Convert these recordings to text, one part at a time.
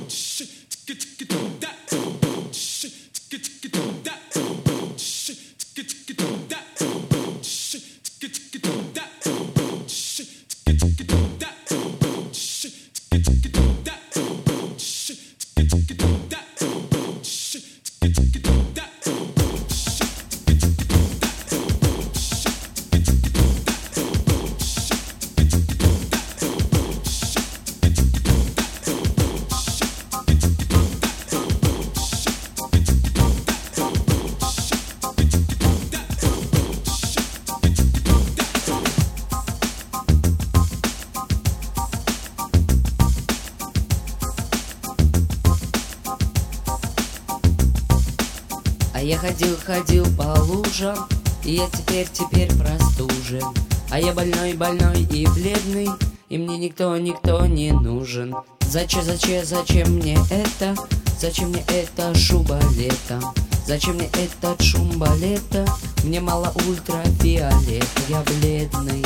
А я ходил по лужам, и я теперь простужен. А я больной и бледный, и мне никто не нужен. Зачем мне это? Зачем мне эта шуба лета? Зачем мне этот шум балета? Мне мало ультрафиолета, я бледный.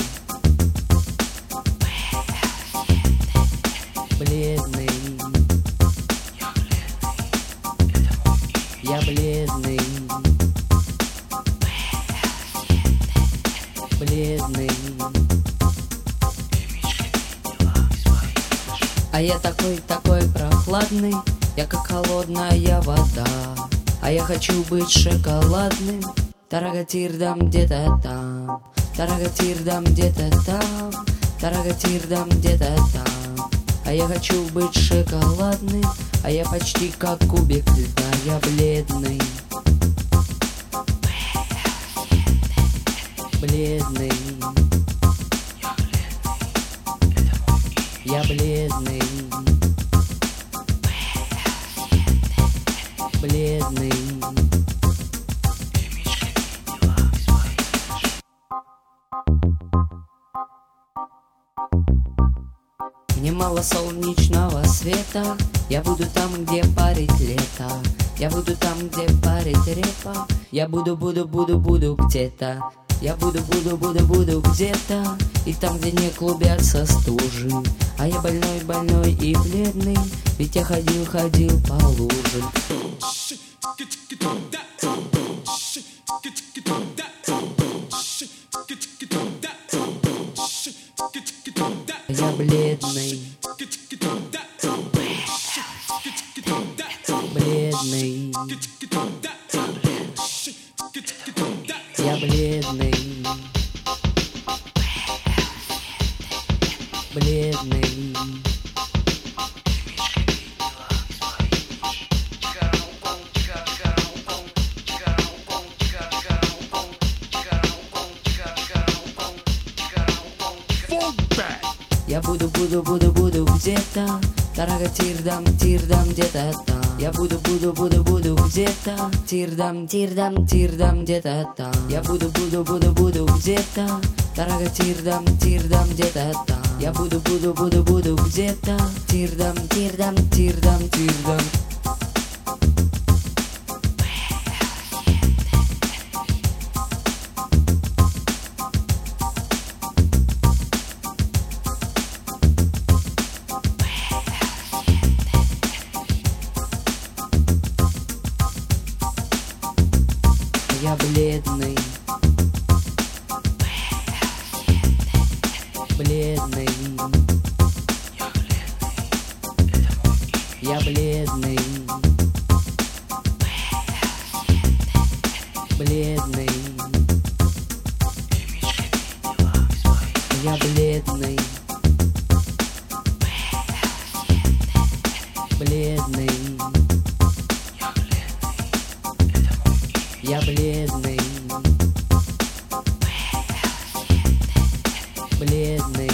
Бледный. Я бледный. Бледный. А я такой прохладный, я как холодная вода. А я хочу быть шоколадным. Тарагатирдам где-то там, тарагатирдам где-то там, тарагатирдам где-то там. А я хочу быть шоколадным, а я почти как кубик льда, я бледный. Бледный. Я бледный. Бледный. Мне мало солнечного света, я буду там, где парит лето. Я буду там, где парит репа. Я буду где-то. Я буду где-то. И там, где не клубятся стужи. А я больной и бледный, ведь я ходил по лужам. Я бледный. Бледный. Я бледный. Бледный. Я буду где-то. Тарагатирдам где-то там. Я буду где-то. Тирдам где-то там. Я буду где-то. Тарагатирдам где-то там. Я буду где-то. Тирдам. Я бледный. Бледный. Я бледный. Бледный. Я бледный. Бледный. Я бледный. Бледный.